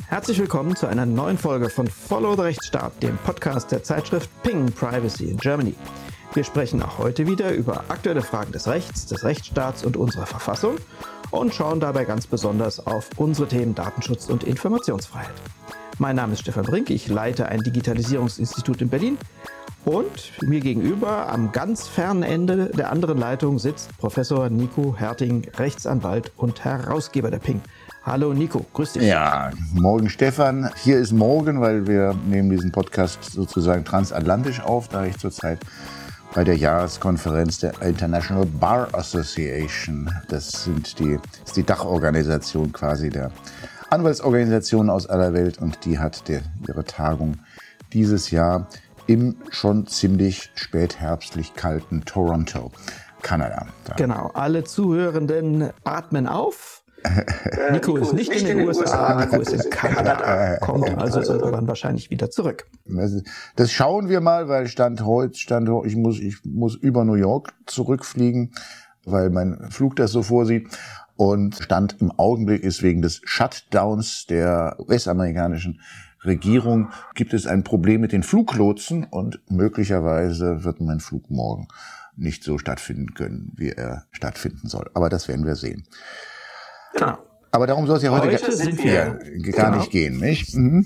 Herzlich willkommen zu einer neuen Folge von Follow the Rechtsstaat, dem Podcast der Zeitschrift Ping Privacy in Germany. Wir sprechen auch heute wieder über aktuelle Fragen des Rechts, des Rechtsstaats und unserer Verfassung und schauen dabei ganz besonders auf unsere Themen Datenschutz und Informationsfreiheit. Mein Name ist Stefan Brink, ich leite ein Digitalisierungsinstitut in Berlin und mir gegenüber am ganz fernen Ende der anderen Leitung sitzt Professor Nico Herting, Rechtsanwalt und Herausgeber der Ping. Hallo Nico, grüß dich. Ja, morgen Stefan. Hier ist morgen, weil wir nehmen diesen Podcast sozusagen transatlantisch auf, da ich zurzeit bei der Jahreskonferenz der International Bar Association, das ist die Dachorganisation quasi der Anwaltsorganisationen aus aller Welt, und die hat ihre Tagung dieses Jahr im schon ziemlich spätherbstlich kalten Toronto, Kanada. Genau, alle Zuhörenden atmen auf. Nico ist nicht in den USA, Nico ist in Kanada, kommt also irgendwann wahrscheinlich wieder zurück. Das schauen wir mal, weil Stand heute, ich muss über New York zurückfliegen, weil mein Flug das so vorsieht. Und Stand im Augenblick ist, wegen des Shutdowns der US-amerikanischen Regierung gibt es ein Problem mit den Fluglotsen, und möglicherweise wird mein Flug morgen nicht so stattfinden können, wie er stattfinden soll. Aber das werden wir sehen. Genau. Aber darum soll es ja heute gar nicht gehen, nicht? Mhm.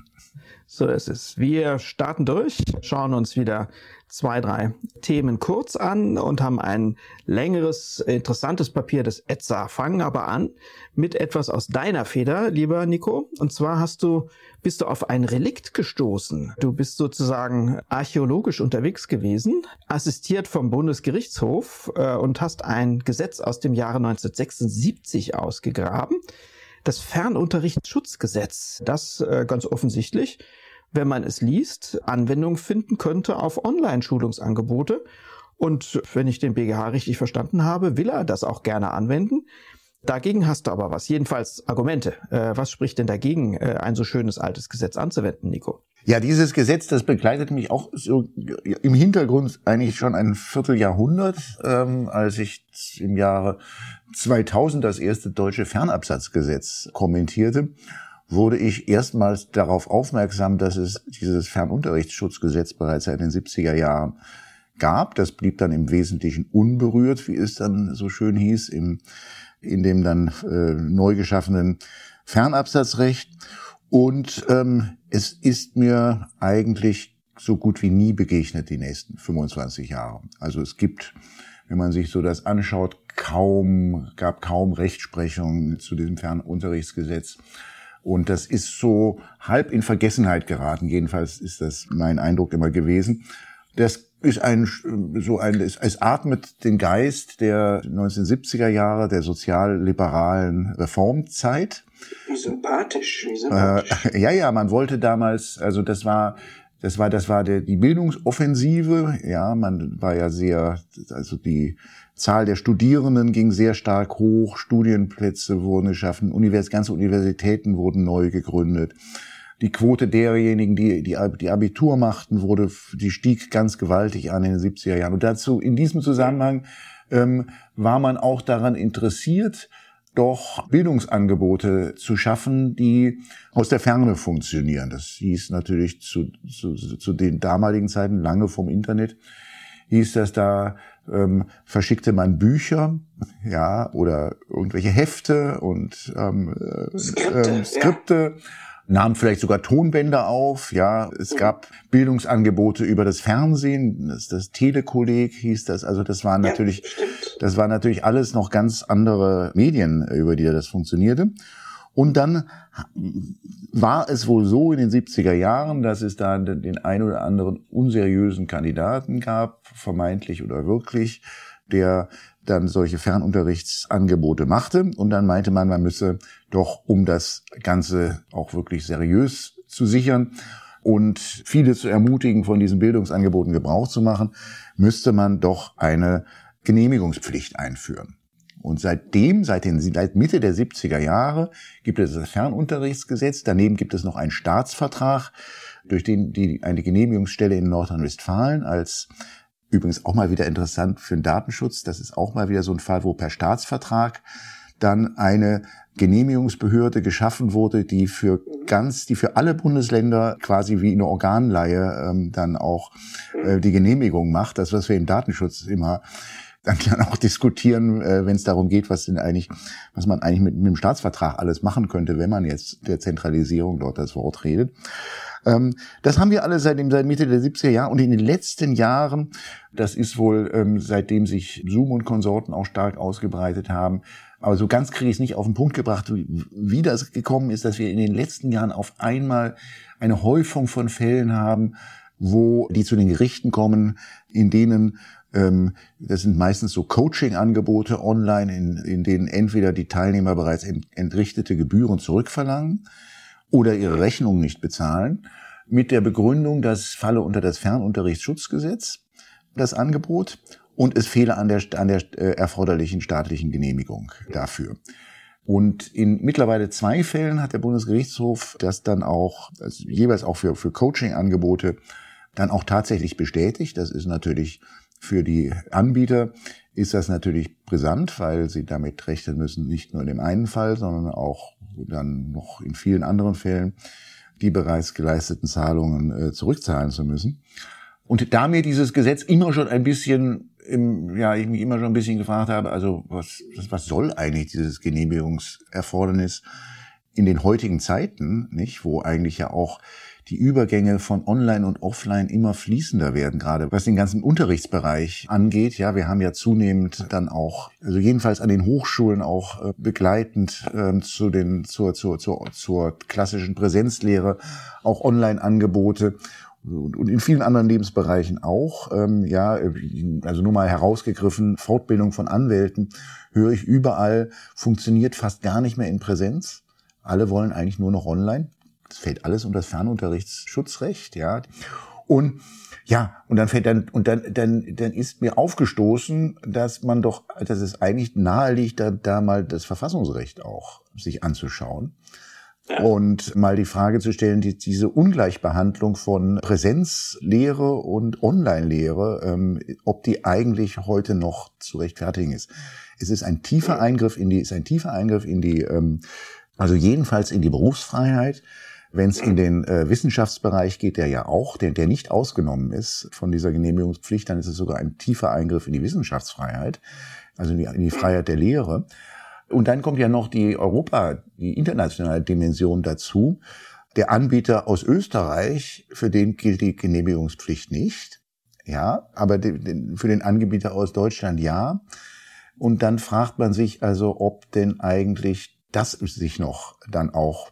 So ist es. Wir starten durch, schauen uns wieder 2, 3 Themen kurz an und haben ein längeres, interessantes Papier des ETSA. Fangen aber an mit etwas aus deiner Feder, lieber Nico. Und zwar bist du auf ein Relikt gestoßen. Du bist sozusagen archäologisch unterwegs gewesen, assistiert vom Bundesgerichtshof und hast ein Gesetz aus dem Jahre 1976 ausgegraben. Das Fernunterrichtsschutzgesetz, das ganz offensichtlich, wenn man es liest, Anwendung finden könnte auf Online-Schulungsangebote. Und wenn ich den BGH richtig verstanden habe, will er das auch gerne anwenden. Dagegen hast du aber was, jedenfalls Argumente. Was spricht denn dagegen, ein so schönes altes Gesetz anzuwenden, Nico? Ja, dieses Gesetz, das begleitet mich auch so im Hintergrund eigentlich schon ein Vierteljahrhundert, als ich im Jahre 2000 das erste deutsche Fernabsatzgesetz kommentierte, wurde ich erstmals darauf aufmerksam, dass es dieses Fernunterrichtsschutzgesetz bereits seit den 70er Jahren gab. Das blieb dann im Wesentlichen unberührt, wie es dann so schön hieß, in dem dann neu geschaffenen Fernabsatzrecht. Und es ist mir eigentlich so gut wie nie begegnet die nächsten 25 Jahre. Also es gibt, wenn man sich so das anschaut, gab kaum Rechtsprechung zu diesem Fernunterrichtsgesetz. Und das ist so halb in Vergessenheit geraten. Jedenfalls ist das mein Eindruck immer gewesen. Das ist es atmet den Geist der 1970er Jahre, der sozialliberalen Reformzeit. Wie sympathisch. Ja, man wollte damals, also das war die Bildungsoffensive. Ja, man war ja also die Zahl der Studierenden ging sehr stark hoch, Studienplätze wurden geschaffen, ganze Universitäten wurden neu gegründet. Die Quote derjenigen, die Abitur machten, die stieg ganz gewaltig an in den 70er Jahren. Und dazu, in diesem Zusammenhang, war man auch daran interessiert, doch Bildungsangebote zu schaffen, die aus der Ferne funktionieren. Das hieß natürlich zu den damaligen Zeiten, lange vom Internet, hieß das, da verschickte man Bücher, ja, oder irgendwelche Hefte und Skripte, nahm vielleicht sogar Tonbänder auf, ja. Es gab Bildungsangebote über das Fernsehen, das Telekolleg hieß das. Also das war natürlich alles noch ganz andere Medien, über die das funktionierte. Und dann war es wohl so in den 70er Jahren, dass es da den ein oder anderen unseriösen Kandidaten gab, vermeintlich oder wirklich, der dann solche Fernunterrichtsangebote machte. Und dann meinte man müsse doch, um das Ganze auch wirklich seriös zu sichern und viele zu ermutigen, von diesen Bildungsangeboten Gebrauch zu machen, müsste man doch eine Genehmigungspflicht einführen. Und seit Mitte der 70er Jahre gibt es das Fernunterrichtsgesetz. Daneben gibt es noch einen Staatsvertrag, durch den eine Genehmigungsstelle in Nordrhein-Westfalen als übrigens auch mal wieder interessant für den Datenschutz. Das ist auch mal wieder so ein Fall, wo per Staatsvertrag dann eine Genehmigungsbehörde geschaffen wurde, die für die für alle Bundesländer quasi wie eine Organleihe dann auch die Genehmigung macht. Das, was wir im Datenschutz immer dann auch diskutieren, wenn es darum geht, was man eigentlich mit dem Staatsvertrag alles machen könnte, wenn man jetzt der Zentralisierung dort das Wort redet. Das haben wir alle seit Mitte der 70er Jahre und in den letzten Jahren, das ist wohl seitdem sich Zoom und Konsorten auch stark ausgebreitet haben, aber so ganz kriege ich es nicht auf den Punkt gebracht, wie das gekommen ist, dass wir in den letzten Jahren auf einmal eine Häufung von Fällen haben, wo die zu den Gerichten kommen, in denen das sind meistens so Coaching-Angebote online, in denen entweder die Teilnehmer bereits entrichtete Gebühren zurückverlangen oder ihre Rechnungen nicht bezahlen, mit der Begründung, das falle unter das Fernunterrichtsschutzgesetz, das Angebot, und es fehle an der erforderlichen staatlichen Genehmigung dafür. Und in mittlerweile 2 Fällen hat der Bundesgerichtshof das dann auch, also jeweils auch für Coaching-Angebote, dann auch tatsächlich bestätigt. Das ist natürlich für die Anbieter ist das natürlich brisant, weil sie damit rechnen müssen, nicht nur in dem einen Fall, sondern auch dann noch in vielen anderen Fällen die bereits geleisteten Zahlungen zurückzahlen zu müssen. Und da mir dieses Gesetz immer schon ein bisschen, ich mich immer schon ein bisschen gefragt habe, also was soll eigentlich dieses Genehmigungserfordernis in den heutigen Zeiten, nicht, wo eigentlich ja auch die Übergänge von Online und Offline immer fließender werden, gerade was den ganzen Unterrichtsbereich angeht. Ja, wir haben ja zunehmend dann auch, also jedenfalls an den Hochschulen auch begleitend zur klassischen Präsenzlehre auch Online-Angebote und in vielen anderen Lebensbereichen auch. Also nur mal herausgegriffen, Fortbildung von Anwälten höre ich überall, funktioniert fast gar nicht mehr in Präsenz. Alle wollen eigentlich nur noch online. Das fällt alles unter das Fernunterrichtsschutzrecht, ja. Und dann ist mir aufgestoßen, dass es eigentlich nahe liegt, da mal das Verfassungsrecht auch sich anzuschauen. Ja. Und mal die Frage zu stellen, diese Ungleichbehandlung von Präsenzlehre und Online-Lehre, ob die eigentlich heute noch zu rechtfertigen ist. Es ist ein tiefer Eingriff in die, also jedenfalls in die Berufsfreiheit. Wenn es in den Wissenschaftsbereich geht, der ja auch, der nicht ausgenommen ist von dieser Genehmigungspflicht, dann ist es sogar ein tiefer Eingriff in die Wissenschaftsfreiheit, also in die Freiheit der Lehre. Und dann kommt ja noch die internationale Dimension dazu. Der Anbieter aus Österreich, für den gilt die Genehmigungspflicht nicht, ja, aber für den Anbieter aus Deutschland ja. Und dann fragt man sich also, ob denn eigentlich das sich noch dann auch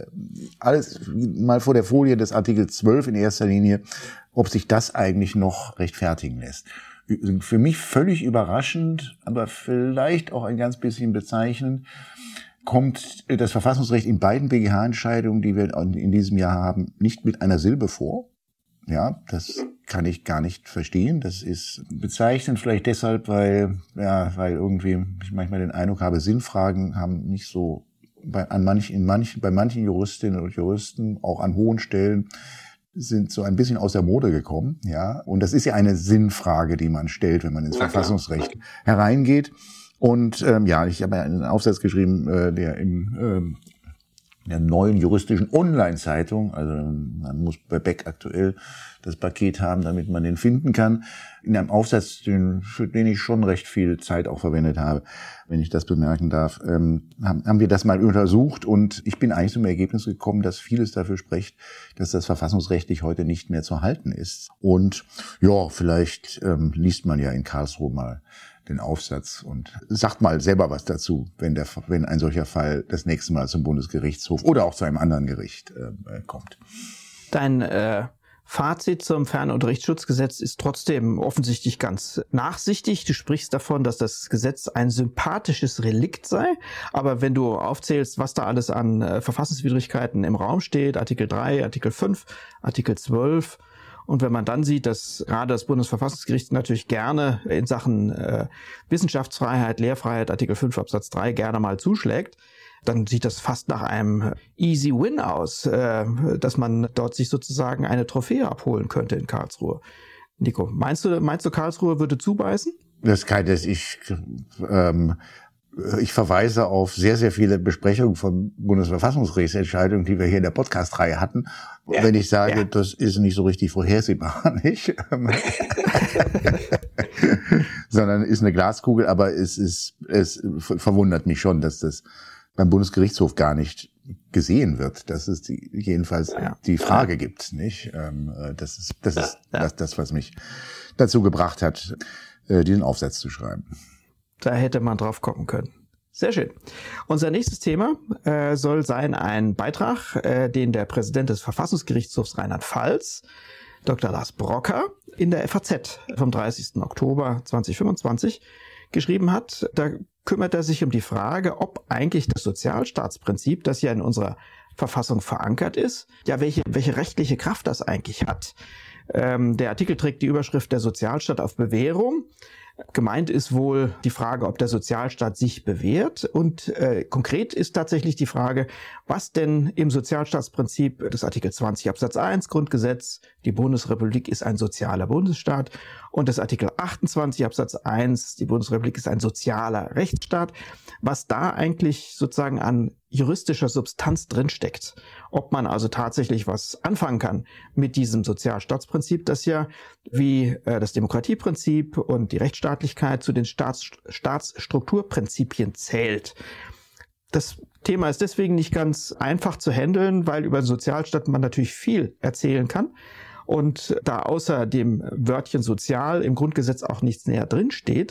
alles mal vor der Folie des Artikel 12 in erster Linie, ob sich das eigentlich noch rechtfertigen lässt. Für mich völlig überraschend, aber vielleicht auch ein ganz bisschen bezeichnend, kommt das Verfassungsrecht in beiden BGH-Entscheidungen, die wir in diesem Jahr haben, nicht mit einer Silbe vor. Ja, das kann ich gar nicht verstehen. Das ist bezeichnend vielleicht deshalb, weil irgendwie ich manchmal den Eindruck habe, Sinnfragen haben nicht so bei manchen Juristinnen und Juristen, auch an hohen Stellen, sind so ein bisschen aus der Mode gekommen, ja. Und das ist ja eine Sinnfrage, die man stellt, wenn man ins Verfassungsrecht hereingeht. Und ich habe ja einen Aufsatz geschrieben, der in der neuen juristischen Online-Zeitung, also man muss bei Beck aktuell das Paket haben, damit man den finden kann, in einem Aufsatz, für den ich schon recht viel Zeit auch verwendet habe, wenn ich das bemerken darf, haben wir das mal untersucht und ich bin eigentlich zum Ergebnis gekommen, dass vieles dafür spricht, dass das verfassungsrechtlich heute nicht mehr zu halten ist. Und ja, vielleicht liest man ja in Karlsruhe mal den Aufsatz und sagt mal selber was dazu, wenn ein solcher Fall das nächste Mal zum Bundesgerichtshof oder auch zu einem anderen Gericht kommt. Dein Fazit zum Fernunterrichtsschutzgesetz ist trotzdem offensichtlich ganz nachsichtig. Du sprichst davon, dass das Gesetz ein sympathisches Relikt sei, aber wenn du aufzählst, was da alles an Verfassungswidrigkeiten im Raum steht, Artikel 3, Artikel 5, Artikel 12, und wenn man dann sieht, dass gerade das Bundesverfassungsgericht natürlich gerne in Sachen Wissenschaftsfreiheit, Lehrfreiheit, Artikel 5 Absatz 3 gerne mal zuschlägt, dann sieht das fast nach einem easy win aus, dass man dort sich sozusagen eine Trophäe abholen könnte in Karlsruhe. Nico, meinst du Karlsruhe würde zubeißen? ich verweise auf sehr, sehr viele Besprechungen von Bundesverfassungsgerichtsentscheidungen, die wir hier in der Podcast-Reihe hatten. Ja, wenn ich sage, das ist nicht so richtig vorhersehbar, nicht? Sondern ist eine Glaskugel, aber es verwundert mich schon, dass das beim Bundesgerichtshof gar nicht gesehen wird, dass es jedenfalls die Frage gibt, nicht? Das ist das, was mich dazu gebracht hat, diesen Aufsatz zu schreiben. Da hätte man drauf kommen können. Sehr schön. Unser nächstes Thema soll sein ein Beitrag, den der Präsident des Verfassungsgerichtshofs Rheinland-Pfalz, Dr. Lars Brocker, in der FAZ vom 30. Oktober 2025 geschrieben hat. Da kümmert er sich um die Frage, ob eigentlich das Sozialstaatsprinzip, das ja in unserer Verfassung verankert ist, ja welche rechtliche Kraft das eigentlich hat. Der Artikel trägt die Überschrift Der Sozialstaat auf Bewährung. Gemeint ist wohl die Frage, ob der Sozialstaat sich bewährt. Und konkret ist tatsächlich die Frage, was denn im Sozialstaatsprinzip des Artikel 20 Absatz 1 Grundgesetz, die Bundesrepublik ist ein sozialer Bundesstaat, und des Artikel 28 Absatz 1, die Bundesrepublik ist ein sozialer Rechtsstaat, was da eigentlich sozusagen an juristischer Substanz drinsteckt. Ob man also tatsächlich was anfangen kann mit diesem Sozialstaatsprinzip, das ja wie das Demokratieprinzip und die Rechtsstaatlichkeit zu den Staatsstrukturprinzipien zählt. Das Thema ist deswegen nicht ganz einfach zu handeln, weil über den Sozialstaat man natürlich viel erzählen kann. Und da außer dem Wörtchen sozial im Grundgesetz auch nichts näher drin steht,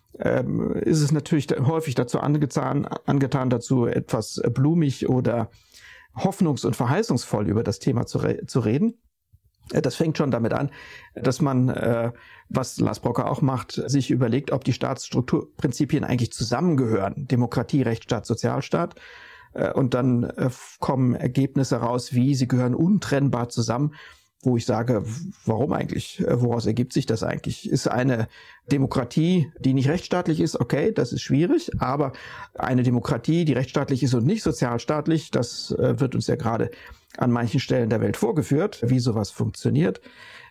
ist es natürlich häufig dazu angetan, dazu etwas blumig oder hoffnungs- und verheißungsvoll über das Thema zu reden. Das fängt schon damit an, dass man, was Lars Brocker auch macht, sich überlegt, ob die Staatsstrukturprinzipien eigentlich zusammengehören. Demokratie, Rechtsstaat, Sozialstaat. Und dann kommen Ergebnisse raus, wie sie gehören untrennbar zusammen. Wo ich sage, warum eigentlich? Woraus ergibt sich das eigentlich? Ist eine Demokratie, die nicht rechtsstaatlich ist, okay, das ist schwierig, aber eine Demokratie, die rechtsstaatlich ist und nicht sozialstaatlich, das wird uns ja gerade an manchen Stellen der Welt vorgeführt, wie sowas funktioniert.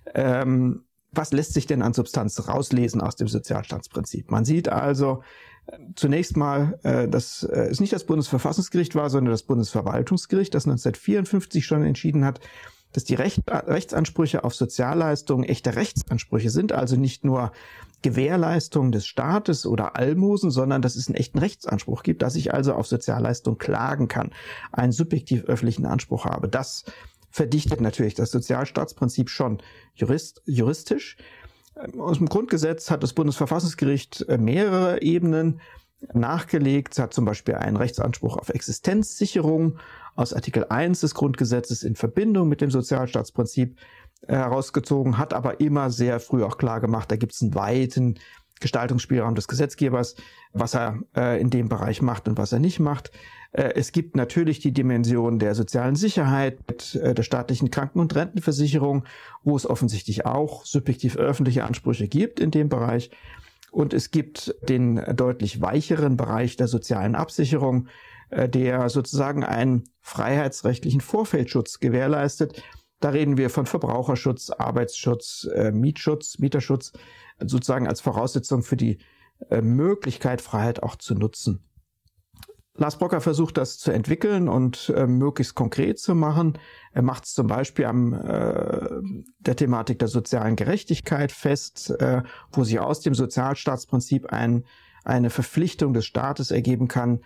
Was lässt sich denn an Substanz rauslesen aus dem Sozialstaatsprinzip? Man sieht also zunächst mal, dass es nicht das Bundesverfassungsgericht war, sondern das Bundesverwaltungsgericht, das 1954 schon entschieden hat, dass die Rechtsansprüche auf Sozialleistungen echte Rechtsansprüche sind, also nicht nur Gewährleistungen des Staates oder Almosen, sondern dass es einen echten Rechtsanspruch gibt, dass ich also auf Sozialleistungen klagen kann, einen subjektiv öffentlichen Anspruch habe. Das verdichtet natürlich das Sozialstaatsprinzip schon juristisch. Aus dem Grundgesetz hat das Bundesverfassungsgericht mehrere Ebenen nachgelegt. Es hat zum Beispiel einen Rechtsanspruch auf Existenzsicherung aus Artikel 1 des Grundgesetzes in Verbindung mit dem Sozialstaatsprinzip herausgezogen, hat aber immer sehr früh auch klar gemacht, da gibt es einen weiten Gestaltungsspielraum des Gesetzgebers, was er in dem Bereich macht und was er nicht macht. Es gibt natürlich die Dimension der sozialen Sicherheit, der staatlichen Kranken- und Rentenversicherung, wo es offensichtlich auch subjektiv öffentliche Ansprüche gibt in dem Bereich. Und es gibt den deutlich weicheren Bereich der sozialen Absicherung, der sozusagen einen freiheitsrechtlichen Vorfeldschutz gewährleistet. Da reden wir von Verbraucherschutz, Arbeitsschutz, Mieterschutz, sozusagen als Voraussetzung für die Möglichkeit, Freiheit auch zu nutzen. Lars Brocker versucht das zu entwickeln und möglichst konkret zu machen. Er macht es zum Beispiel an der Thematik der sozialen Gerechtigkeit fest, wo sich aus dem Sozialstaatsprinzip eine Verpflichtung des Staates ergeben kann,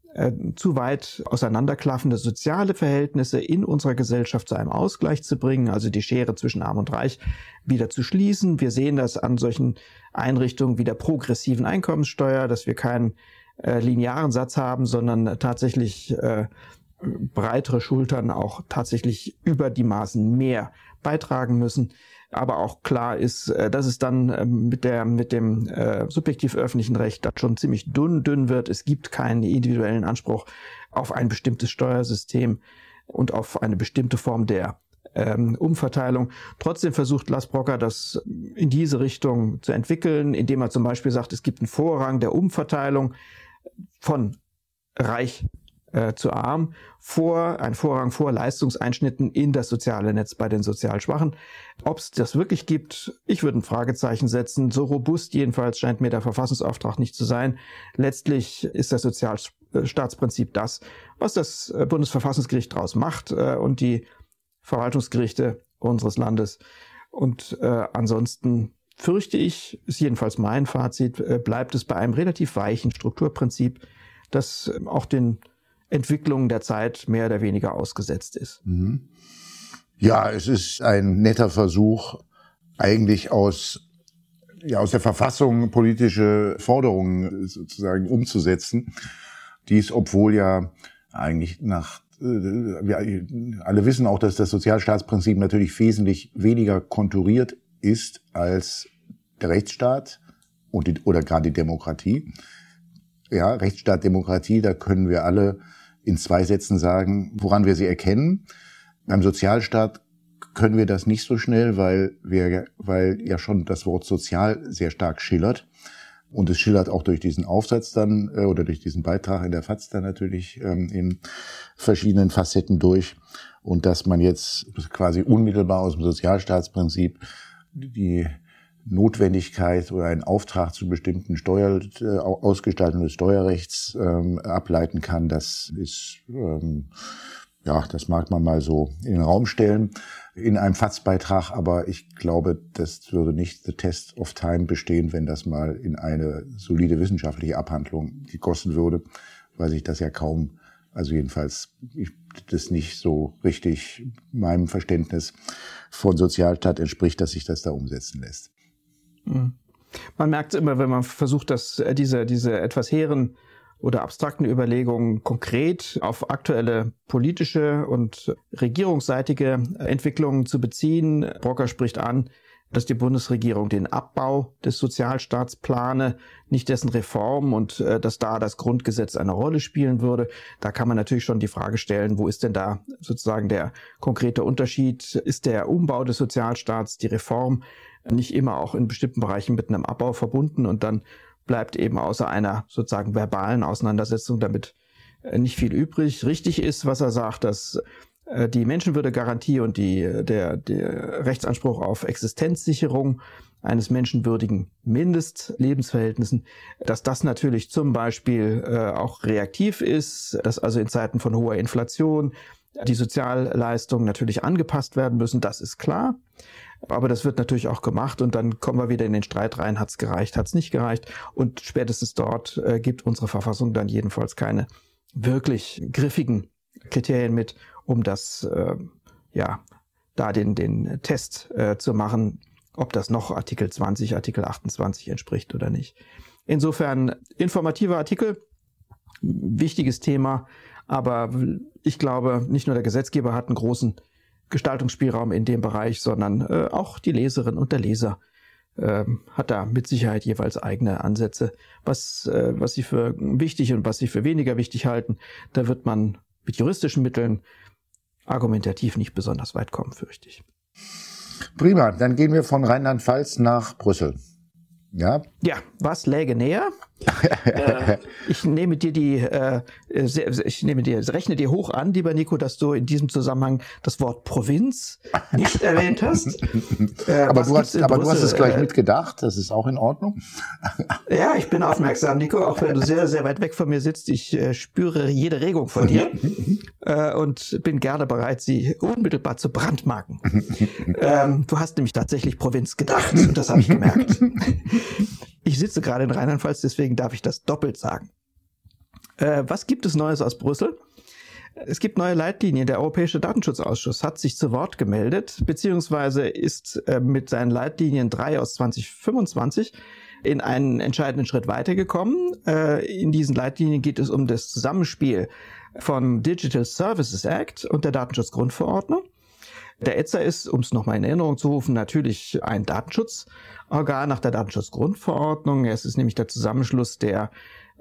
zu weit auseinanderklaffende soziale Verhältnisse in unserer Gesellschaft zu einem Ausgleich zu bringen, also die Schere zwischen Arm und Reich wieder zu schließen. Wir sehen das an solchen Einrichtungen wie der progressiven Einkommenssteuer, dass wir keinen linearen Satz haben, sondern tatsächlich breitere Schultern auch tatsächlich über die Maßen mehr beitragen müssen. Aber auch klar ist, dass es dann mit dem subjektiv öffentlichen Recht dann schon ziemlich dünn wird. Es gibt keinen individuellen Anspruch auf ein bestimmtes Steuersystem und auf eine bestimmte Form der Umverteilung. Trotzdem versucht Lars Brocker, das in diese Richtung zu entwickeln, indem er zum Beispiel sagt, es gibt einen Vorrang der Umverteilung von Reich zu arm, ein Vorrang vor Leistungseinschnitten in das soziale Netz bei den sozial Schwachen. Ob es das wirklich gibt, ich würde ein Fragezeichen setzen. So robust jedenfalls scheint mir der Verfassungsauftrag nicht zu sein. Letztlich ist das Sozialstaatsprinzip das, was das Bundesverfassungsgericht daraus macht und die Verwaltungsgerichte unseres Landes. Und ansonsten fürchte ich, ist jedenfalls mein Fazit, bleibt es bei einem relativ weichen Strukturprinzip, das auch den Entwicklungen der Zeit mehr oder weniger ausgesetzt ist. Ja, es ist ein netter Versuch, eigentlich aus der Verfassung politische Forderungen sozusagen umzusetzen. Dies, obwohl ja eigentlich wir alle wissen auch, dass das Sozialstaatsprinzip natürlich wesentlich weniger konturiert ist als der Rechtsstaat oder gerade die Demokratie. Ja, Rechtsstaat, Demokratie, da können wir alle in 2 Sätzen sagen, woran wir sie erkennen. Beim Sozialstaat können wir das nicht so schnell, weil ja schon das Wort sozial sehr stark schillert. Und es schillert auch durch diesen Aufsatz dann oder durch diesen Beitrag in der FAZ dann natürlich in verschiedenen Facetten durch. Und dass man jetzt quasi unmittelbar aus dem Sozialstaatsprinzip die Notwendigkeit oder einen Auftrag zu bestimmten Ausgestaltung des Steuerrechts ableiten kann, das ist das mag man mal so in den Raum stellen in einem FAZ-Beitrag, aber ich glaube, das würde nicht the test of time bestehen, wenn das mal in eine solide wissenschaftliche Abhandlung gegossen würde, weil sich das ja kaum, also jedenfalls das nicht so richtig meinem Verständnis von Sozialstaat entspricht, dass sich das da umsetzen lässt. Man merkt es immer, wenn man versucht, diese etwas hehren oder abstrakten Überlegungen konkret auf aktuelle politische und regierungsseitige Entwicklungen zu beziehen. Brocker spricht an, dass die Bundesregierung den Abbau des Sozialstaats plane, nicht dessen Reform und dass da das Grundgesetz eine Rolle spielen würde. Da kann man natürlich schon die Frage stellen, wo ist denn da sozusagen der konkrete Unterschied? Ist der Umbau des Sozialstaats, die Reform, nicht immer auch in bestimmten Bereichen mit einem Abbau verbunden und dann bleibt eben außer einer sozusagen verbalen Auseinandersetzung damit nicht viel übrig. Richtig ist, was er sagt, dass die Menschenwürdegarantie und der Rechtsanspruch auf Existenzsicherung eines menschenwürdigen Mindestlebensverhältnissen, dass das natürlich zum Beispiel auch reaktiv ist, dass also in Zeiten von hoher Inflation die Sozialleistungen natürlich angepasst werden müssen, das ist klar. Aber das wird natürlich auch gemacht und dann kommen wir wieder in den Streit rein, hat's gereicht, hat's nicht gereicht. Und spätestens dort gibt unsere Verfassung dann jedenfalls keine wirklich griffigen Kriterien mit, um das, da den Test zu machen, ob das noch Artikel 20, Artikel 28 entspricht oder nicht. Insofern informativer Artikel, wichtiges Thema, aber ich glaube, nicht nur der Gesetzgeber hat einen großen Gestaltungsspielraum in dem Bereich, sondern auch die Leserin und der Leser hat da mit Sicherheit jeweils eigene Ansätze, was sie für wichtig und was sie für weniger wichtig halten. Da wird man mit juristischen Mitteln argumentativ nicht besonders weit kommen, fürchte ich. Prima, dann gehen wir von Rheinland-Pfalz nach Brüssel. Ja, was läge näher? Rechne dir hoch an, lieber Nico, dass du in diesem Zusammenhang das Wort Provinz nicht erwähnt hast. Aber du hast es gleich mitgedacht, das ist auch in Ordnung. Ja, ich bin aufmerksam, Nico, auch wenn du sehr, sehr weit weg von mir sitzt. Ich spüre jede Regung von dir und bin gerne bereit, sie unmittelbar zu brandmarken. Du hast nämlich tatsächlich Provinz gedacht und das habe ich gemerkt. Ich sitze gerade in Rheinland-Pfalz, deswegen darf ich das doppelt sagen. Was gibt es Neues aus Brüssel? Es gibt neue Leitlinien. Der Europäische Datenschutzausschuss hat sich zu Wort gemeldet, beziehungsweise ist mit seinen Leitlinien 3 aus 2025 in einen entscheidenden Schritt weitergekommen. In diesen Leitlinien geht es um das Zusammenspiel vom Digital Services Act und der Datenschutzgrundverordnung. Der ETSA ist, um es nochmal in Erinnerung zu rufen, natürlich ein Datenschutzorgan nach der Datenschutzgrundverordnung. Es ist nämlich der Zusammenschluss der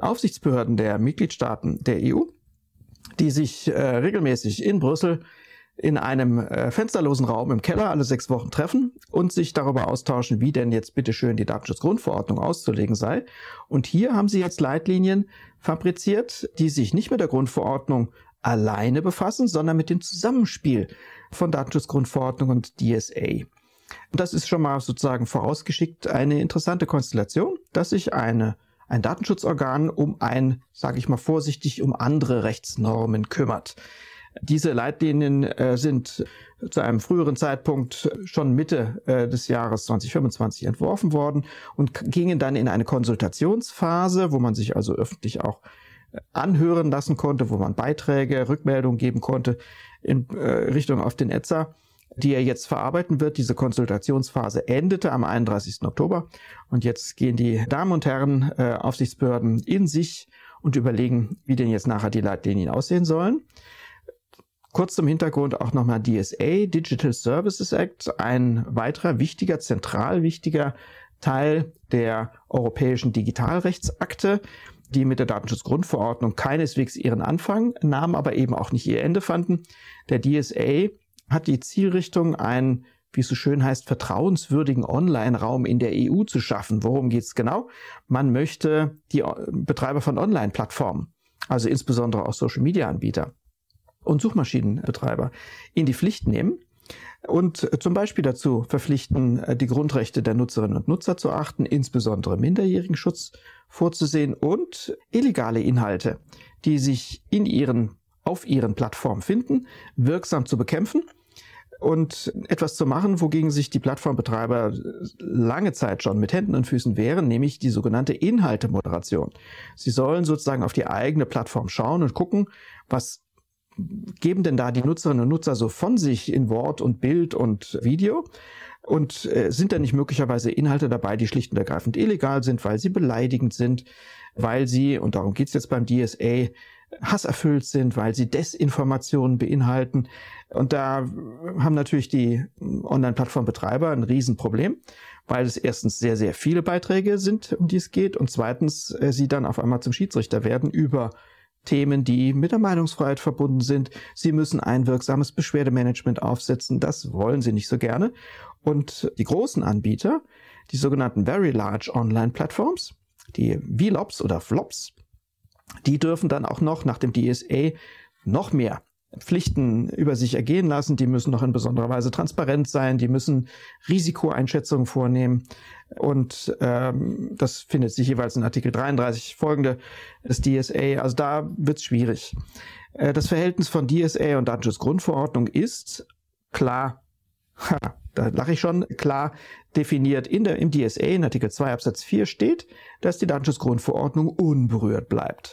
Aufsichtsbehörden der Mitgliedstaaten der EU, die sich regelmäßig in Brüssel in einem fensterlosen Raum im Keller alle 6 Wochen treffen und sich darüber austauschen, wie denn jetzt bitteschön die Datenschutzgrundverordnung auszulegen sei. Und hier haben sie jetzt Leitlinien fabriziert, die sich nicht mit der Grundverordnung alleine befassen, sondern mit dem Zusammenspiel von Datenschutzgrundverordnung und DSA. Und das ist schon mal sozusagen vorausgeschickt eine interessante Konstellation, dass sich ein Datenschutzorgan sage ich mal vorsichtig, um andere Rechtsnormen kümmert. Diese Leitlinien sind zu einem früheren Zeitpunkt schon Mitte des Jahres 2025 entworfen worden und gingen dann in eine Konsultationsphase, wo man sich also öffentlich auch anhören lassen konnte, wo man Beiträge, Rückmeldungen geben konnte in Richtung auf den ETSA, die er jetzt verarbeiten wird. Diese Konsultationsphase endete am 31. Oktober und jetzt gehen die Damen und Herren Aufsichtsbehörden in sich und überlegen, wie denn jetzt nachher die Leitlinien aussehen sollen. Kurz zum Hintergrund auch nochmal DSA, Digital Services Act, ein weiterer zentral wichtiger Teil der europäischen Digitalrechtsakte, die mit der Datenschutzgrundverordnung keineswegs ihren Anfang nahmen, aber eben auch nicht ihr Ende fanden. Der DSA hat die Zielrichtung, einen, wie es so schön heißt, vertrauenswürdigen Online-Raum in der EU zu schaffen. Worum geht es genau? Man möchte die Betreiber von Online-Plattformen, also insbesondere auch Social-Media-Anbieter und Suchmaschinenbetreiber, in die Pflicht nehmen und zum Beispiel dazu verpflichten, die Grundrechte der Nutzerinnen und Nutzer zu achten, insbesondere Minderjährigenschutz vorzusehen und illegale Inhalte, die sich auf ihren Plattformen finden, wirksam zu bekämpfen und etwas zu machen, wogegen sich die Plattformbetreiber lange Zeit schon mit Händen und Füßen wehren, nämlich die sogenannte Inhaltemoderation. Sie sollen sozusagen auf die eigene Plattform schauen und gucken, was geben denn da die Nutzerinnen und Nutzer so von sich in Wort und Bild und Video? Und sind da nicht möglicherweise Inhalte dabei, die schlicht und ergreifend illegal sind, weil sie beleidigend sind, weil sie, und darum geht's jetzt beim DSA, hasserfüllt sind, weil sie Desinformationen beinhalten. Und da haben natürlich die Online-Plattformbetreiber ein Riesenproblem, weil es erstens sehr, sehr viele Beiträge sind, um die es geht, und zweitens sie dann auf einmal zum Schiedsrichter werden über Themen, die mit der Meinungsfreiheit verbunden sind. Sie müssen ein wirksames Beschwerdemanagement aufsetzen. Das wollen sie nicht so gerne. Und die großen Anbieter, die sogenannten Very Large Online Platforms, die VLOPs oder FLOPs, die dürfen dann auch noch nach dem DSA noch mehr Pflichten über sich ergehen lassen. Die müssen noch in besonderer Weise transparent sein. Die müssen Risikoeinschätzungen vornehmen. Und das findet sich jeweils in Artikel 33 folgende des DSA. Also da wird's schwierig. Das Verhältnis von DSA und Datenschutzgrundverordnung ist klar, da lache ich schon, klar definiert. Im DSA, in Artikel 2 Absatz 4 steht, dass die Datenschutzgrundverordnung unberührt bleibt.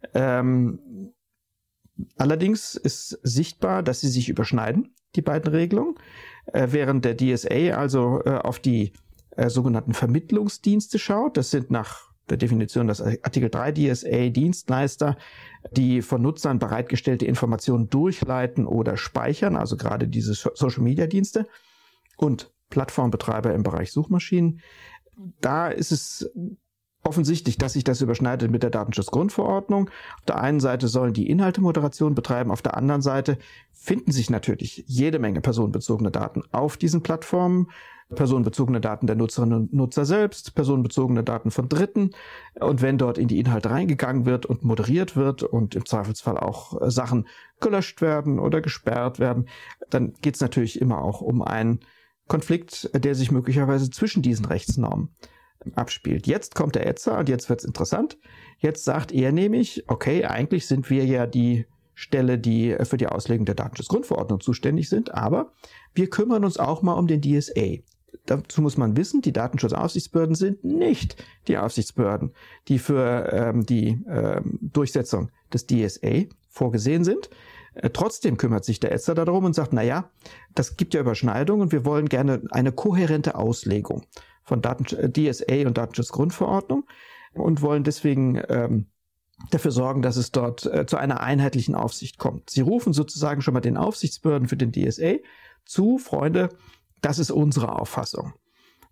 Allerdings ist sichtbar, dass sie sich überschneiden, die beiden Regelungen, während der DSA also auf die sogenannten Vermittlungsdienste schaut. Das sind nach der Definition des Artikel 3 DSA Dienstleister, die von Nutzern bereitgestellte Informationen durchleiten oder speichern, also gerade diese Social-Media-Dienste und Plattformbetreiber im Bereich Suchmaschinen. Da ist es offensichtlich, dass sich das überschneidet mit der Datenschutzgrundverordnung. Auf der einen Seite sollen die Inhaltemoderation betreiben, auf der anderen Seite finden sich natürlich jede Menge personenbezogene Daten auf diesen Plattformen, personenbezogene Daten der Nutzerinnen und Nutzer selbst, personenbezogene Daten von Dritten. Und wenn dort in die Inhalte reingegangen wird und moderiert wird und im Zweifelsfall auch Sachen gelöscht werden oder gesperrt werden, dann geht es natürlich immer auch um einen Konflikt, der sich möglicherweise zwischen diesen Rechtsnormen abspielt. Jetzt kommt der ETSA und jetzt wird's interessant. Jetzt sagt er nämlich, okay, eigentlich sind wir ja die Stelle, die für die Auslegung der Datenschutzgrundverordnung zuständig sind, aber wir kümmern uns auch mal um den DSA. Dazu muss man wissen, die Datenschutzaufsichtsbehörden sind nicht die Aufsichtsbehörden, die für die Durchsetzung des DSA vorgesehen sind. Trotzdem kümmert sich der ETSA darum und sagt, naja, das gibt ja Überschneidungen und wir wollen gerne eine kohärente Auslegung von DSA und Datenschutzgrundverordnung und wollen deswegen dafür sorgen, dass es dort zu einer einheitlichen Aufsicht kommt. Sie rufen sozusagen schon mal den Aufsichtsbehörden für den DSA zu, Freunde, das ist unsere Auffassung.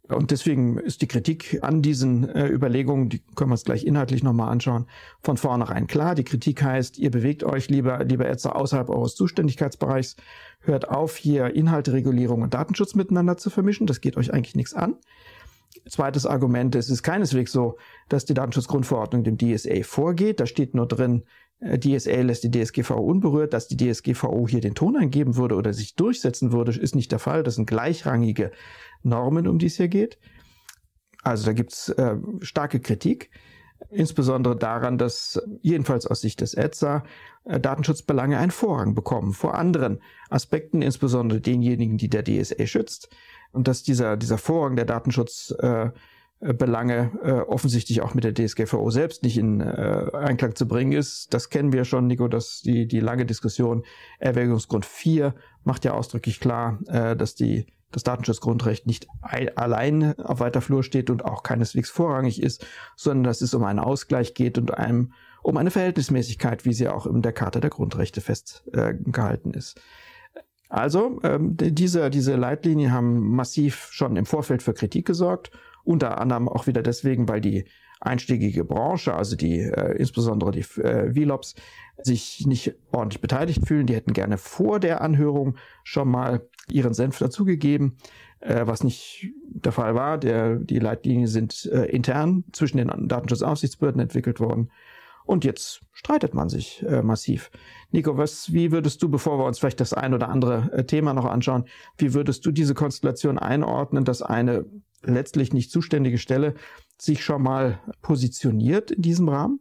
Und deswegen ist die Kritik an diesen Überlegungen, die können wir uns gleich inhaltlich nochmal anschauen, von vornherein klar. Die Kritik heißt, ihr bewegt euch, lieber Etzer, außerhalb eures Zuständigkeitsbereichs. Hört auf, hier Inhalteregulierung und Datenschutz miteinander zu vermischen. Das geht euch eigentlich nichts an. Zweites Argument, es ist keineswegs so, dass die Datenschutzgrundverordnung dem DSA vorgeht. Da steht nur drin, DSA lässt die DSGVO unberührt. Dass die DSGVO hier den Ton eingeben würde oder sich durchsetzen würde, ist nicht der Fall. Das sind gleichrangige Normen, um die es hier geht. Also da gibt's starke Kritik, insbesondere daran, dass jedenfalls aus Sicht des ETSA Datenschutzbelange einen Vorrang bekommen vor anderen Aspekten, insbesondere denjenigen, die der DSA schützt. Und dass dieser Vorrang der Datenschutzbelange offensichtlich auch mit der DSGVO selbst nicht in Einklang zu bringen ist. Das kennen wir schon, Nico, dass die lange Diskussion Erwägungsgrund 4 macht ja ausdrücklich klar, dass das Datenschutzgrundrecht nicht allein auf weiter Flur steht und auch keineswegs vorrangig ist, sondern dass es um einen Ausgleich geht und um eine Verhältnismäßigkeit, wie sie auch in der Charta der Grundrechte festgehalten ist. Also diese Leitlinien haben massiv schon im Vorfeld für Kritik gesorgt, unter anderem auch wieder deswegen, weil die einschlägige Branche, also insbesondere die VLOPs, sich nicht ordentlich beteiligt fühlen. Die hätten gerne vor der Anhörung schon mal ihren Senf dazugegeben, was nicht der Fall war. Die Leitlinien sind intern zwischen den Datenschutzaufsichtsbehörden entwickelt worden. Und jetzt streitet man sich massiv. Nico, wie würdest du, bevor wir uns vielleicht das ein oder andere Thema noch anschauen, wie würdest du diese Konstellation einordnen, dass eine letztlich nicht zuständige Stelle sich schon mal positioniert in diesem Rahmen?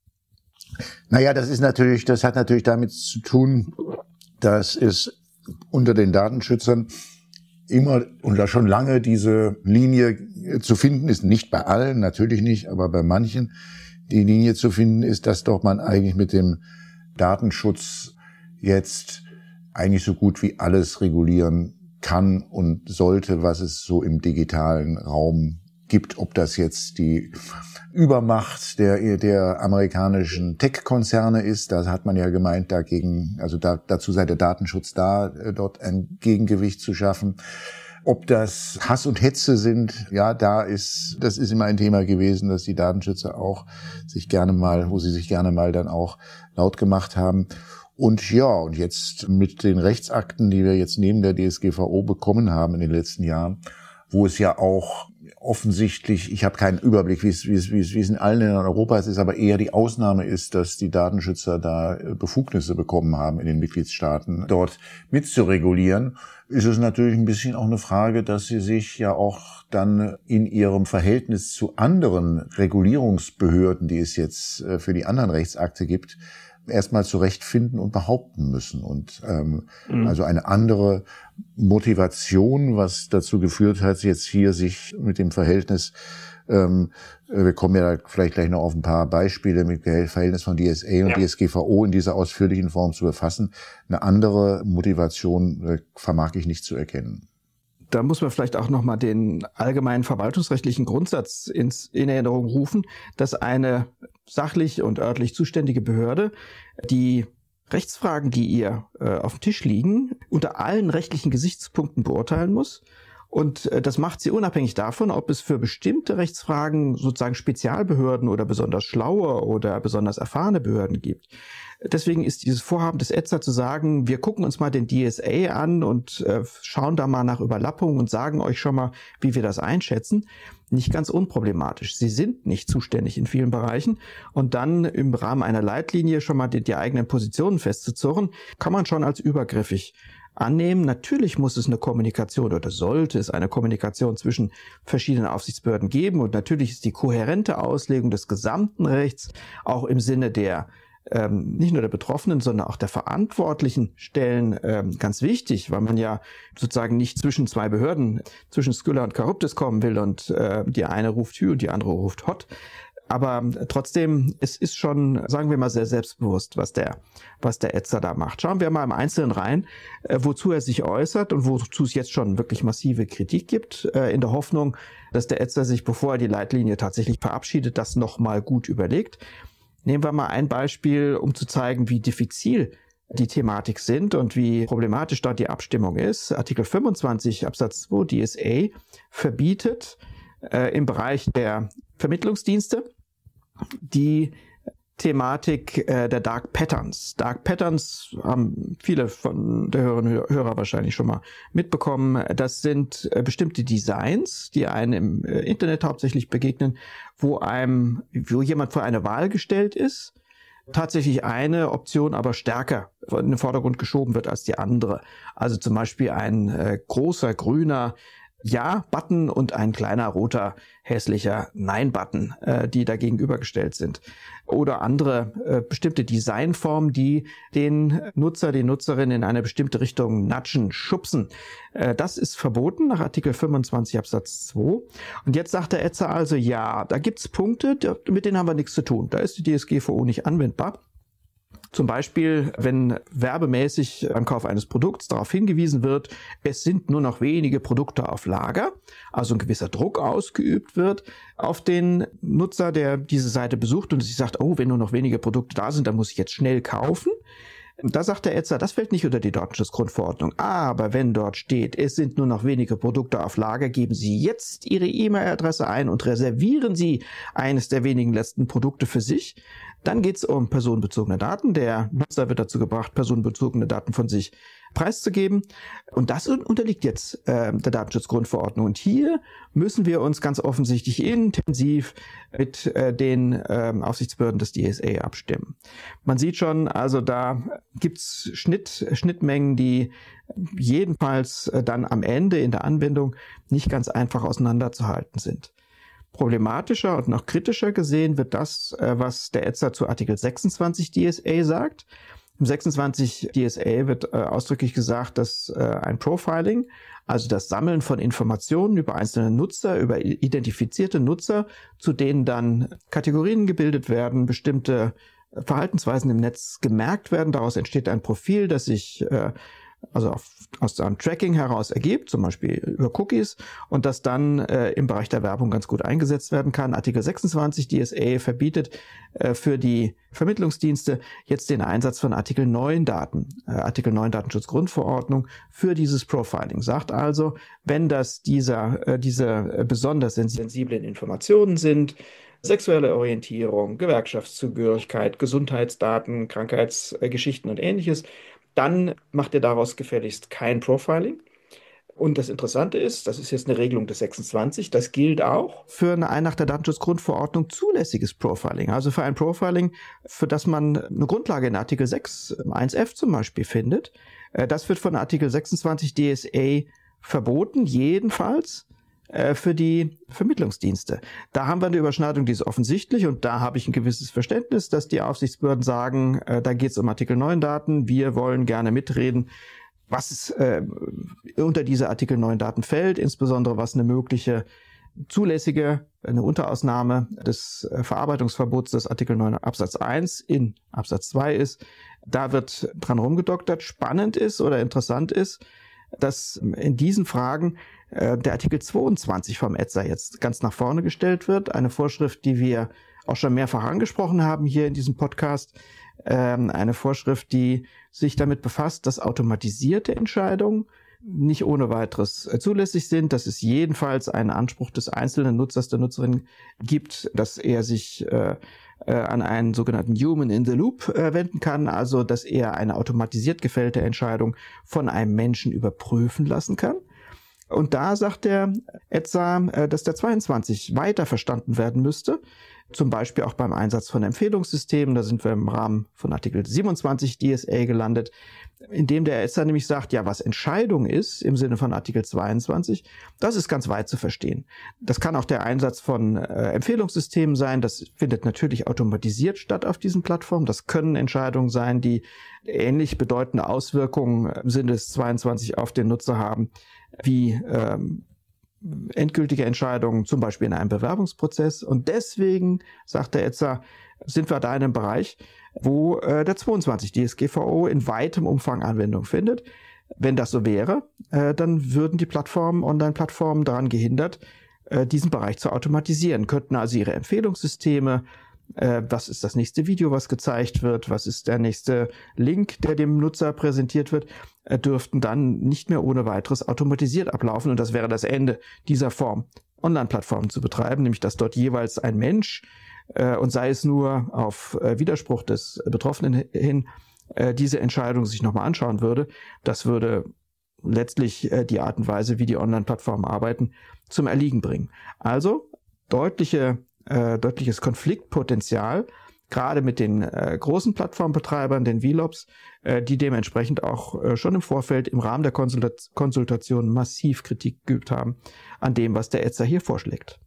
Naja, das hat natürlich damit zu tun, dass es unter den Datenschützern immer und da schon lange diese Linie zu finden ist, nicht bei allen, natürlich nicht, aber bei manchen, die Linie zu finden ist, dass doch man eigentlich mit dem Datenschutz jetzt eigentlich so gut wie alles regulieren kann und sollte, was es so im digitalen Raum gibt, ob das jetzt die Übermacht der amerikanischen Tech-Konzerne ist, da hat man ja gemeint, dazu sei der Datenschutz da, dort ein Gegengewicht zu schaffen. Ob das Hass und Hetze sind, ja, das ist immer ein Thema gewesen, dass die Datenschützer auch wo sie sich gerne mal dann auch laut gemacht haben. Und ja, und jetzt mit den Rechtsakten, die wir jetzt neben der DSGVO bekommen haben in den letzten Jahren, wo es ja auch offensichtlich, ich habe keinen Überblick, wie es in allen Ländern Europas ist, aber eher die Ausnahme ist, dass die Datenschützer da Befugnisse bekommen haben in den Mitgliedstaaten, dort mitzuregulieren, ist es natürlich ein bisschen auch eine Frage, dass sie sich ja auch dann in ihrem Verhältnis zu anderen Regulierungsbehörden, die es jetzt für die anderen Rechtsakte gibt, erstmal zurechtfinden und behaupten müssen. Und also eine andere Motivation, was dazu geführt hat, jetzt hier sich mit dem Verhältnis, wir kommen ja vielleicht gleich noch auf ein paar Beispiele mit dem Verhältnis von DSA und DSGVO in dieser ausführlichen Form zu befassen. Eine andere Motivation vermag ich nicht zu erkennen. Da muss man vielleicht auch nochmal den allgemeinen verwaltungsrechtlichen Grundsatz in Erinnerung rufen, dass eine sachlich und örtlich zuständige Behörde die Rechtsfragen, die ihr auf dem Tisch liegen, unter allen rechtlichen Gesichtspunkten beurteilen muss. Und das macht sie unabhängig davon, ob es für bestimmte Rechtsfragen sozusagen Spezialbehörden oder besonders schlaue oder besonders erfahrene Behörden gibt. Deswegen ist dieses Vorhaben des ETSA zu sagen, wir gucken uns mal den DSA an und schauen da mal nach Überlappungen und sagen euch schon mal, wie wir das einschätzen, nicht ganz unproblematisch. Sie sind nicht zuständig in vielen Bereichen und dann im Rahmen einer Leitlinie schon mal die eigenen Positionen festzuzurren, kann man schon als übergriffig annehmen. Natürlich muss es eine Kommunikation oder sollte es eine Kommunikation zwischen verschiedenen Aufsichtsbehörden geben und natürlich ist die kohärente Auslegung des gesamten Rechts auch im Sinne der nicht nur der Betroffenen, sondern auch der verantwortlichen Stellen ganz wichtig, weil man ja sozusagen nicht zwischen zwei Behörden, zwischen Scylla und Charybdis kommen will und die eine ruft Hü und die andere ruft Hott. Aber trotzdem, es ist schon, sagen wir mal, sehr selbstbewusst, was der ETSA da macht. Schauen wir mal im Einzelnen rein, wozu er sich äußert und wozu es jetzt schon wirklich massive Kritik gibt, in der Hoffnung, dass der ETSA sich, bevor er die Leitlinie tatsächlich verabschiedet, das nochmal gut überlegt. Nehmen wir mal ein Beispiel, um zu zeigen, wie diffizil die Thematik sind und wie problematisch dort die Abstimmung ist. Artikel 25 Absatz 2 DSA verbietet im Bereich der Vermittlungsdienste die Thematik der Dark Patterns. Dark Patterns haben viele von der Hörerinnen und Hörer wahrscheinlich schon mal mitbekommen. Das sind bestimmte Designs, die einem im Internet hauptsächlich begegnen, wo jemand vor eine Wahl gestellt ist, tatsächlich eine Option aber stärker in den Vordergrund geschoben wird als die andere. Also zum Beispiel ein großer grüner Ja-Button und ein kleiner roter hässlicher Nein-Button, die da gegenübergestellt sind. Oder andere bestimmte Designformen, die den Nutzer, die Nutzerin in eine bestimmte Richtung nudgen, schubsen. Das ist verboten nach Artikel 25 Absatz 2. Und jetzt sagt der ETSA also, ja, da gibt's Punkte, mit denen haben wir nichts zu tun. Da ist die DSGVO nicht anwendbar. Zum Beispiel, wenn werbemäßig beim Kauf eines Produkts darauf hingewiesen wird, es sind nur noch wenige Produkte auf Lager, also ein gewisser Druck ausgeübt wird auf den Nutzer, der diese Seite besucht und sich sagt, oh, wenn nur noch wenige Produkte da sind, dann muss ich jetzt schnell kaufen. Da sagt der ETSA, das fällt nicht unter die Datenschutzgrundverordnung. Aber wenn dort steht, es sind nur noch wenige Produkte auf Lager, geben Sie jetzt Ihre E-Mail-Adresse ein und reservieren Sie eines der wenigen letzten Produkte für sich. Dann geht es um personenbezogene Daten. Der Nutzer wird dazu gebracht, personenbezogene Daten von sich preiszugeben. Und das unterliegt jetzt der Datenschutzgrundverordnung. Und hier müssen wir uns ganz offensichtlich intensiv mit den Aufsichtsbehörden des DSA abstimmen. Man sieht schon, also da gibt's Schnittmengen, die jedenfalls dann am Ende in der Anwendung nicht ganz einfach auseinanderzuhalten sind. Problematischer und noch kritischer gesehen wird das, was der ETSA zu Artikel 26 DSA sagt. Im 26 DSA wird ausdrücklich gesagt, dass ein Profiling, also das Sammeln von Informationen über einzelne Nutzer, über identifizierte Nutzer, zu denen dann Kategorien gebildet werden, bestimmte Verhaltensweisen im Netz gemerkt werden. Daraus entsteht ein Profil, das sich aus einem Tracking heraus ergibt, zum Beispiel über Cookies, und das dann im Bereich der Werbung ganz gut eingesetzt werden kann. Artikel 26 DSA verbietet für die Vermittlungsdienste jetzt den Einsatz von Artikel 9 Daten, Artikel 9 Datenschutzgrundverordnung für dieses Profiling. Sagt also, wenn das diese besonders sensiblen Informationen sind, sexuelle Orientierung, Gewerkschaftszugehörigkeit, Gesundheitsdaten, Krankheitsgeschichten und Ähnliches, dann macht ihr daraus gefälligst kein Profiling. Und das Interessante ist, das ist jetzt eine Regelung des 26, das gilt auch für ein nach der Datenschutzgrundverordnung zulässiges Profiling. Also für ein Profiling, für das man eine Grundlage in Artikel 6, 1f zum Beispiel findet. Das wird von Artikel 26 DSA verboten, jedenfalls für die Vermittlungsdienste. Da haben wir eine Überschneidung, die ist offensichtlich, und da habe ich ein gewisses Verständnis, dass die Aufsichtsbehörden sagen, da geht es um Artikel 9 Daten, wir wollen gerne mitreden, was unter diese Artikel 9 Daten fällt, insbesondere was eine mögliche eine Unterausnahme des Verarbeitungsverbots des Artikel 9 Absatz 1 in Absatz 2 ist. Da wird dran rumgedoktert. Spannend ist oder interessant ist, dass in diesen Fragen der Artikel 22 vom ETSA jetzt ganz nach vorne gestellt wird. Eine Vorschrift, die wir auch schon mehrfach angesprochen haben hier in diesem Podcast. Eine Vorschrift, die sich damit befasst, dass automatisierte Entscheidungen nicht ohne weiteres zulässig sind, dass es jedenfalls einen Anspruch des einzelnen Nutzers, der Nutzerin gibt, dass er sich an einen sogenannten Human in the Loop wenden kann, also dass er eine automatisiert gefällte Entscheidung von einem Menschen überprüfen lassen kann. Und da sagt der ETSA, dass der 22 weiter verstanden werden müsste, zum Beispiel auch beim Einsatz von Empfehlungssystemen. Da sind wir im Rahmen von Artikel 27 DSA gelandet, indem der ETSA nämlich sagt, ja, was Entscheidung ist im Sinne von Artikel 22, das ist ganz weit zu verstehen. Das kann auch der Einsatz von Empfehlungssystemen sein. Das findet natürlich automatisiert statt auf diesen Plattformen. Das können Entscheidungen sein, die ähnlich bedeutende Auswirkungen im Sinne des 22 auf den Nutzer haben, wie endgültige Entscheidungen, zum Beispiel in einem Bewerbungsprozess. Und deswegen, sagt der ETSA, sind wir da in einem Bereich, wo der 22 DSGVO in weitem Umfang Anwendung findet. Wenn das so wäre, dann würden die Online-Plattformen daran gehindert, diesen Bereich zu automatisieren, könnten also ihre Empfehlungssysteme was ist das nächste Video, was gezeigt wird, was ist der nächste Link, der dem Nutzer präsentiert wird, dürften dann nicht mehr ohne weiteres automatisiert ablaufen. Und das wäre das Ende dieser Form, Online-Plattformen zu betreiben, nämlich dass dort jeweils ein Mensch, und sei es nur auf Widerspruch des Betroffenen hin, diese Entscheidung sich nochmal anschauen würde. Das würde letztlich die Art und Weise, wie die Online-Plattformen arbeiten, zum Erliegen bringen. Also deutliches Konfliktpotenzial, gerade mit den großen Plattformbetreibern, den VLOPs, die dementsprechend auch schon im Vorfeld im Rahmen der Konsultation massiv Kritik geübt haben an dem, was der ETSA hier vorschlägt.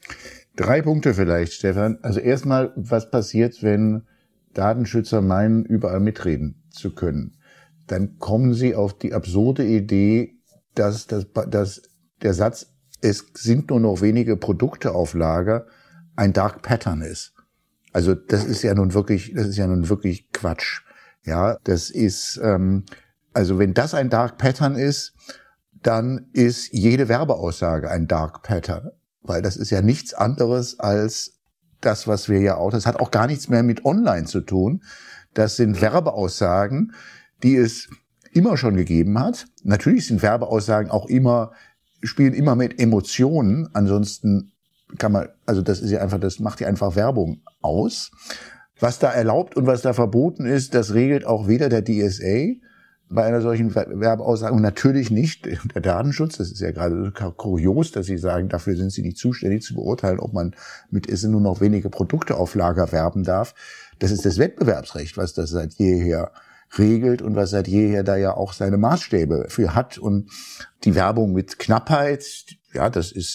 3 Punkte vielleicht, Stefan. Also erstmal, was passiert, wenn Datenschützer meinen, überall mitreden zu können? Dann kommen sie auf die absurde Idee, dass der Satz, es sind nur noch wenige Produkte auf Lager, ein Dark Pattern ist. Also das ist ja nun wirklich Quatsch. Ja, das ist, also wenn das ein Dark Pattern ist, dann ist jede Werbeaussage ein Dark Pattern. Weil das ist ja nichts anderes als das, was wir ja auch, das hat auch gar nichts mehr mit Online zu tun. Das sind Werbeaussagen, die es immer schon gegeben hat. Natürlich sind Werbeaussagen auch spielen immer mit Emotionen. Ansonsten kann man, also das ist ja einfach, das macht ja einfach Werbung aus. Was da erlaubt und was da verboten ist, das regelt auch weder der DSA bei einer solchen Werbeaussage und natürlich nicht der Datenschutz. Das ist ja gerade kurios, dass Sie sagen, dafür sind Sie nicht zuständig zu beurteilen, ob man mit es sind nur noch wenige Produkte auf Lager werben darf. Das ist das Wettbewerbsrecht, was das seit jeher regelt und was seit jeher da ja auch seine Maßstäbe für hat. Und die Werbung mit Knappheit, ja,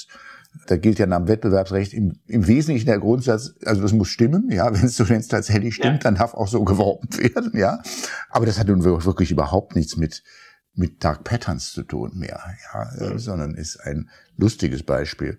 da gilt ja nach dem Wettbewerbsrecht im Wesentlichen der Grundsatz, also das muss stimmen, ja, wenn es tatsächlich stimmt, dann darf auch so geworben werden, ja. Aber das hat nun wirklich überhaupt nichts mit Dark Patterns zu tun mehr, ja, sondern ist ein lustiges Beispiel.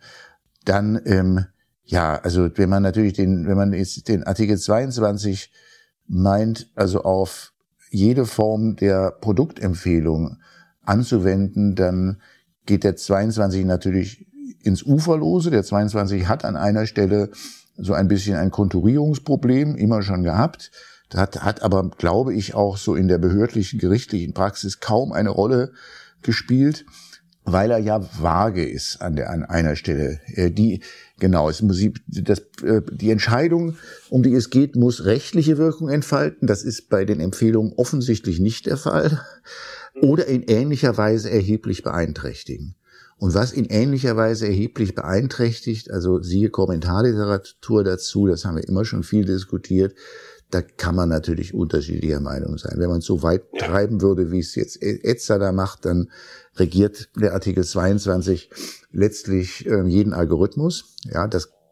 Dann, also wenn man jetzt den Artikel 22 meint, also auf jede Form der Produktempfehlung anzuwenden, dann geht der 22 natürlich ins Uferlose. Der 22 hat an einer Stelle so ein bisschen ein Konturierungsproblem immer schon gehabt. Das hat aber, glaube ich, auch so in der behördlichen, gerichtlichen Praxis kaum eine Rolle gespielt, weil er ja vage ist an einer Stelle. Die Entscheidung, um die es geht, muss rechtliche Wirkung entfalten. Das ist bei den Empfehlungen offensichtlich nicht der Fall. Oder in ähnlicher Weise erheblich beeinträchtigen. Und was in ähnlicher Weise erheblich beeinträchtigt, also siehe Kommentarliteratur dazu, das haben wir immer schon viel diskutiert, da kann man natürlich unterschiedlicher Meinung sein. Wenn man es so weit treiben würde, wie es jetzt ETSA da macht, dann regiert der Artikel 22 letztlich jeden Algorithmus. Ja,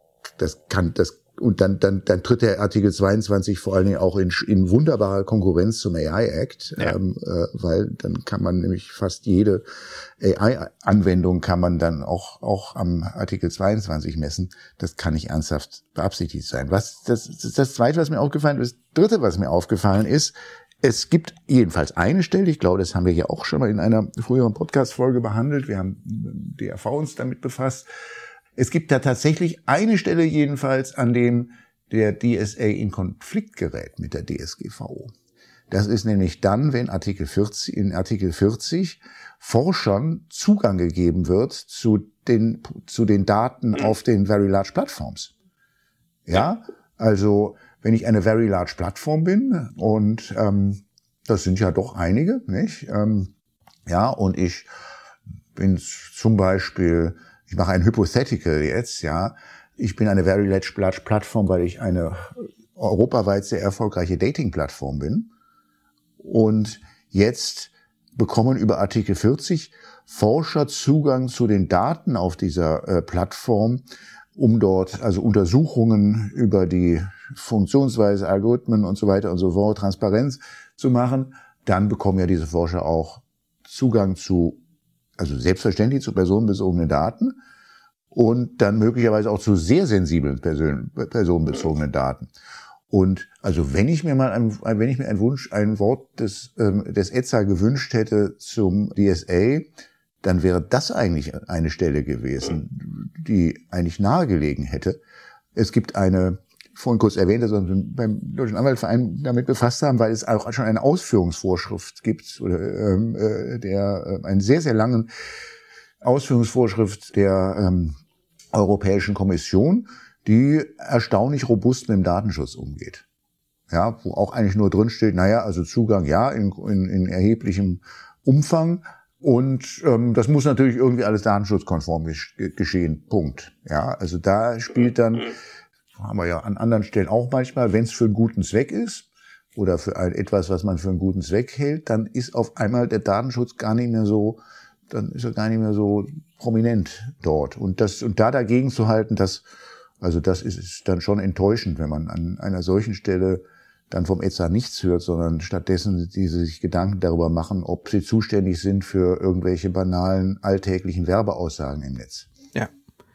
und dann tritt der Artikel 22 vor allen Dingen auch in wunderbarer Konkurrenz zum AI Act, weil dann kann man nämlich fast jede AI-Anwendung kann man dann auch am Artikel 22 messen. Das kann nicht ernsthaft beabsichtigt sein. Das Zweite, was mir aufgefallen ist, das Dritte, was mir aufgefallen ist, es gibt jedenfalls eine Stelle, ich glaube, das haben wir ja auch schon mal in einer früheren Podcast-Folge behandelt, wir haben DRV uns damit befasst. Es gibt da tatsächlich eine Stelle jedenfalls, an dem der DSA in Konflikt gerät mit der DSGVO. Das ist nämlich dann, wenn in Artikel 40 Forschern Zugang gegeben wird zu den Daten auf den Very Large Platforms. Ja, also wenn ich eine Very Large Plattform bin und das sind ja doch einige, nicht? Und ich bin zum Beispiel, ich mache ein Hypothetical jetzt, ja. Ich bin eine Very Large Plattform, weil ich eine europaweit sehr erfolgreiche Dating-Plattform bin. Und jetzt bekommen über Artikel 40 Forscher Zugang zu den Daten auf dieser Plattform, um dort also Untersuchungen über die Funktionsweise, Algorithmen und so weiter und so fort, Transparenz zu machen. Dann bekommen ja diese Forscher auch Zugang also selbstverständlich zu personenbezogenen Daten und dann möglicherweise auch zu sehr sensiblen personenbezogenen Daten. Und also wenn ich mir ein Wort des ETSA gewünscht hätte zum DSA, dann wäre das eigentlich eine Stelle gewesen, die eigentlich nahegelegen hätte. Es gibt eine vorhin kurz erwähnt, dass wir uns beim Deutschen Anwaltsverein damit befasst haben, weil es auch schon eine Ausführungsvorschrift gibt, oder eine sehr, sehr lange Ausführungsvorschrift der Europäischen Kommission, die erstaunlich robust mit dem Datenschutz umgeht. Ja, wo auch eigentlich nur drin steht, also Zugang in erheblichem Umfang. Und das muss natürlich irgendwie alles datenschutzkonform geschehen. Punkt. Ja, also da spielt dann, haben wir ja an anderen Stellen auch manchmal, wenn es für einen guten Zweck ist oder für etwas, was man für einen guten Zweck hält, dann ist auf einmal der Datenschutz dann ist er gar nicht mehr so prominent dort. Und da dagegen zu halten, das ist dann schon enttäuschend, wenn man an einer solchen Stelle dann vom ETSA nichts hört, sondern stattdessen die sich Gedanken darüber machen, ob sie zuständig sind für irgendwelche banalen, alltäglichen Werbeaussagen im Netz. Ja.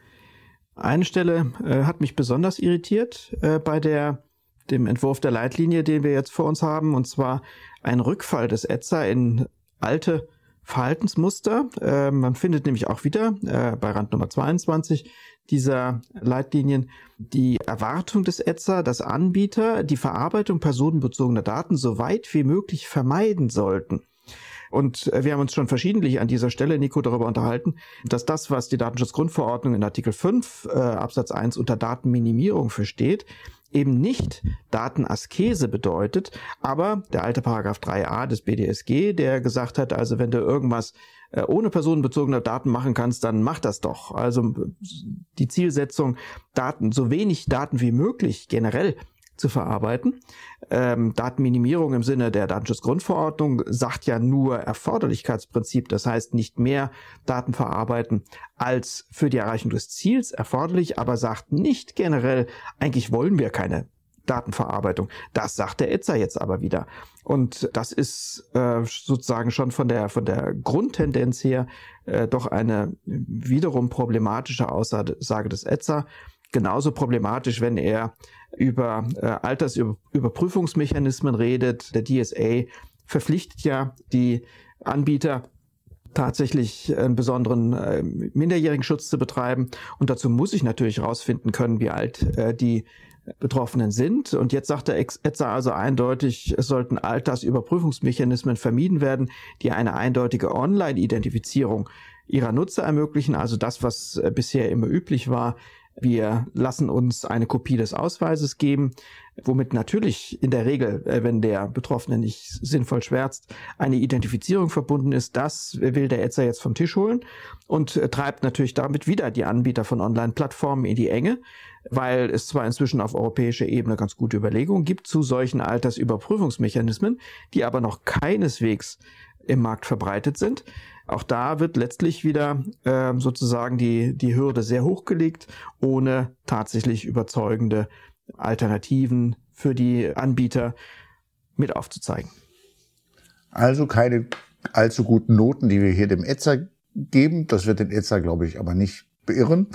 Eine Stelle hat mich besonders irritiert bei dem Entwurf der Leitlinie, den wir jetzt vor uns haben, und zwar ein Rückfall des ETSA in alte Verhaltensmuster. Man findet nämlich auch wieder bei Rand Nummer 22 dieser Leitlinien die Erwartung des ETSA, dass Anbieter die Verarbeitung personenbezogener Daten so weit wie möglich vermeiden sollten. Und wir haben uns schon verschiedentlich an dieser Stelle, Nico, darüber unterhalten, dass das, was die Datenschutzgrundverordnung in Artikel 5 Absatz 1 unter Datenminimierung versteht, eben nicht Datenaskese bedeutet, aber der alte Paragraph 3a des BDSG, der gesagt hat, also wenn du irgendwas ohne personenbezogene Daten machen kannst, dann mach das doch. Also die Zielsetzung, so wenig Daten wie möglich generell zu verarbeiten. Datenminimierung im Sinne der Datenschutzgrundverordnung sagt ja nur Erforderlichkeitsprinzip, das heißt nicht mehr Daten verarbeiten als für die Erreichung des Ziels erforderlich, aber sagt nicht generell, eigentlich wollen wir keine Datenverarbeitung. Das sagt der ETSA jetzt aber wieder. Und das ist sozusagen schon von der Grundtendenz her doch eine wiederum problematische Aussage des ETSA. Genauso problematisch, wenn er über Altersüberprüfungsmechanismen redet. Der DSA verpflichtet ja die Anbieter, tatsächlich einen besonderen minderjährigen Schutz zu betreiben. Und dazu muss ich natürlich herausfinden können, wie alt die Betroffenen sind. Und jetzt sagt der ETSA also eindeutig, es sollten Altersüberprüfungsmechanismen vermieden werden, die eine eindeutige Online-Identifizierung ihrer Nutzer ermöglichen. Also das, was bisher immer üblich war. Wir lassen uns eine Kopie des Ausweises geben, womit natürlich in der Regel, wenn der Betroffene nicht sinnvoll schwärzt, eine Identifizierung verbunden ist. Das will der ETSA jetzt vom Tisch holen und treibt natürlich damit wieder die Anbieter von Online-Plattformen in die Enge, weil es zwar inzwischen auf europäischer Ebene ganz gute Überlegungen gibt zu solchen Altersüberprüfungsmechanismen, die aber noch keineswegs im Markt verbreitet sind. Auch da wird letztlich wieder sozusagen die Hürde sehr hoch gelegt, ohne tatsächlich überzeugende Alternativen für die Anbieter mit aufzuzeigen. Also keine allzu guten Noten, die wir hier dem ETSA geben. Das wird den ETSA, glaube ich, aber nicht beirren.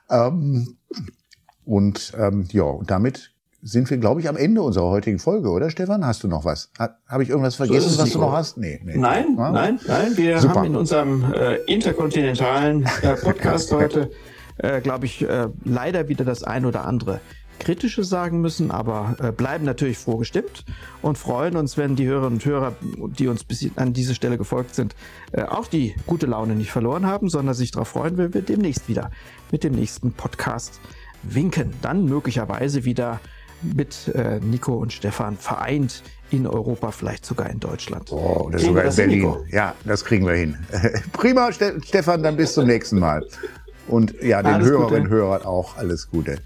Und damit sind wir, glaube ich, am Ende unserer heutigen Folge, oder Stefan? Hast du noch was? Habe ich irgendwas vergessen, so was du noch hast? Nee. Nein. Wir Super. Haben in unserem interkontinentalen Podcast heute, glaube ich, leider wieder das ein oder andere Kritische sagen müssen, aber bleiben natürlich froh gestimmt und freuen uns, wenn die Hörerinnen und Hörer, die uns bis an diese Stelle gefolgt sind, auch die gute Laune nicht verloren haben, sondern sich darauf freuen, wenn wir demnächst wieder mit dem nächsten Podcast winken. Dann möglicherweise wieder mit Nico und Stefan vereint in Europa, vielleicht sogar in Deutschland. Oder sogar in Berlin. Nico? Ja, das kriegen wir hin. Prima, Stefan, dann bis zum nächsten Mal. Und ja, den Hörerinnen und Hörern auch alles Gute.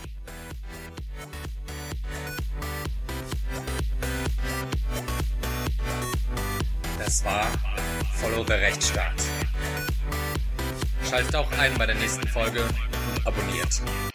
Das war Follow the Rechtsstaat. Schaltet auch ein bei der nächsten Folge und abonniert.